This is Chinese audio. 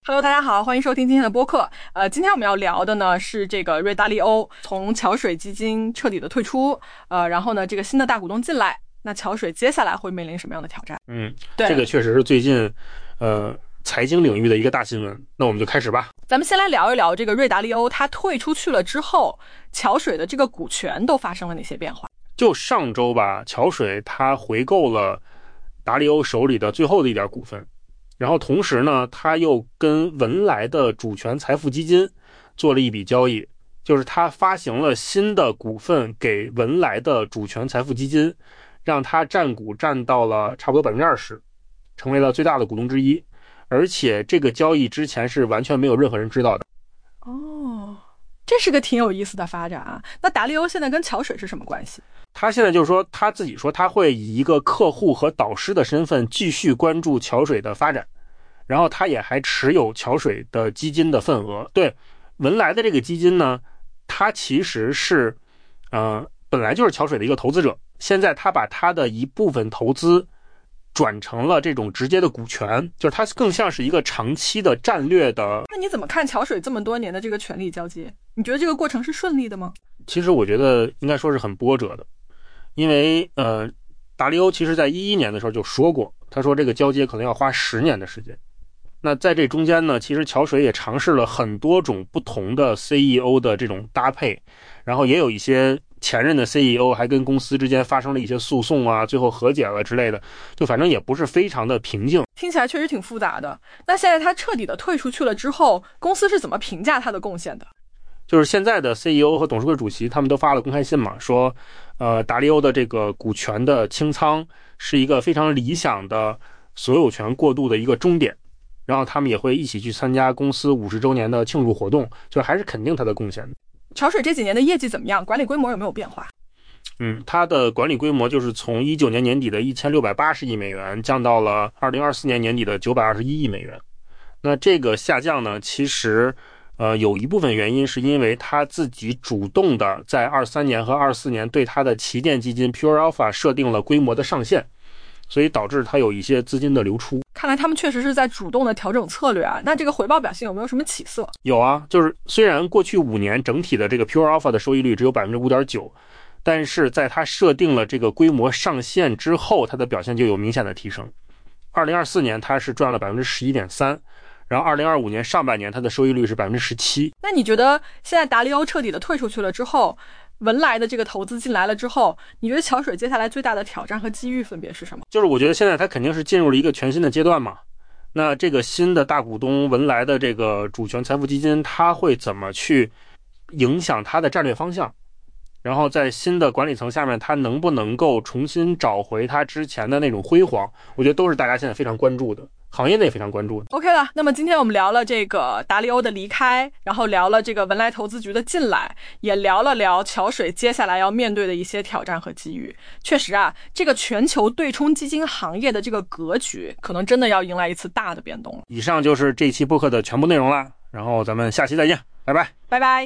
Hello， 大家好，欢迎收听今天的播客。今天我们要聊的呢是这个瑞达利欧从桥水基金彻底的退出，然后呢这个新的大股东进来，那桥水接下来会面临什么样的挑战？ 对，这个确实是最近财经领域的一个大新闻。那我们就开始吧。 咱们先来聊一聊这个瑞达利欧它退出去了之后，桥水的这个股权都发生了哪些变化？ 就上周吧，桥水它回购了达利欧手里的最后的一点股份，然后同时呢，他又跟文莱的主权财富基金做了一笔交易，就是他发行了新的股份给文莱的主权财富基金，让他占股占到了差不多 20%， 成为了最大的股东之一。而且这个交易之前是完全没有任何人知道的。 哦，这是个挺有意思的发展啊。那达利欧现在跟桥水是什么关系？ 他现在就是说，他自己说他会以一个客户和导师的身份继续关注桥水的发展，然后他也还持有桥水的基金的份额。对，文莱的这个基金呢，他其实是本来就是桥水的一个投资者，现在他把他的一部分投资转成了这种直接的股权，就是它更像是一个长期的战略的。 那你怎么看桥水这么多年的这个权力交接？你觉得这个过程是顺利的吗？ 其实我觉得应该说是很波折的，因为达利欧其实在2011年的时候就说过，他说这个交接可能要花10年的时间。那在这中间呢，其实桥水也尝试了很多种不同的 CEO 的这种搭配，然后也有一些前任的 CEO 还跟公司之间发生了一些诉讼啊，最后和解了之类的，就反正也不是非常的平静。 听起来确实挺复杂的。那现在他彻底的退出去了之后，公司是怎么评价他的贡献的？ 就是现在的 CEO 和董事会主席他们都发了公开信嘛，说达利欧的这个股权的清仓是一个非常理想的所有权过渡的一个终点，然后他们也会一起去参加公司50周年的庆祝活动，就还是肯定他的贡献的。 桥水这几年的业绩怎么样？管理规模有没有变化？ 它的管理规模就是从19年年底的1680亿美元降到了2024年年底的921亿美元。那这个下降呢，其实有一部分原因是因为他自己主动的在23年和24年对他的旗舰基金 Pure Alpha 设定了规模的上限，所以导致他有一些资金的流出。 看来他们确实是在主动的调整策略啊。那这个回报表现有没有什么起色？ 有啊，就是虽然过去5年整体的这个 Pure Alpha 的收益率只有 5.9%， 但是在他设定了这个规模上限之后，它的表现就有明显的提升。2024年它是赚了 11.3%， 然后2025年上半年它的收益率是 17%。 那你觉得现在达利欧彻底的退出去了之后，文莱的这个投资进来了之后，你觉得桥水接下来最大的挑战和机遇分别是什么？ 就是我觉得现在它肯定是进入了一个全新的阶段嘛。那这个新的大股东文莱的这个主权财富基金，它会怎么去影响它的战略方向？然后在新的管理层下面，它能不能够重新找回它之前的那种辉煌？我觉得都是大家现在非常关注的，行业内非常关注的。 OK 了，那么今天我们聊了这个达利欧的离开，然后聊了这个文莱投资局的进来，也聊了聊桥水接下来要面对的一些挑战和机遇。确实啊，这个全球对冲基金行业的这个格局可能真的要迎来一次大的变动了。 以上就是这期播客的全部内容了，然后咱们下期再见，拜拜， 拜拜。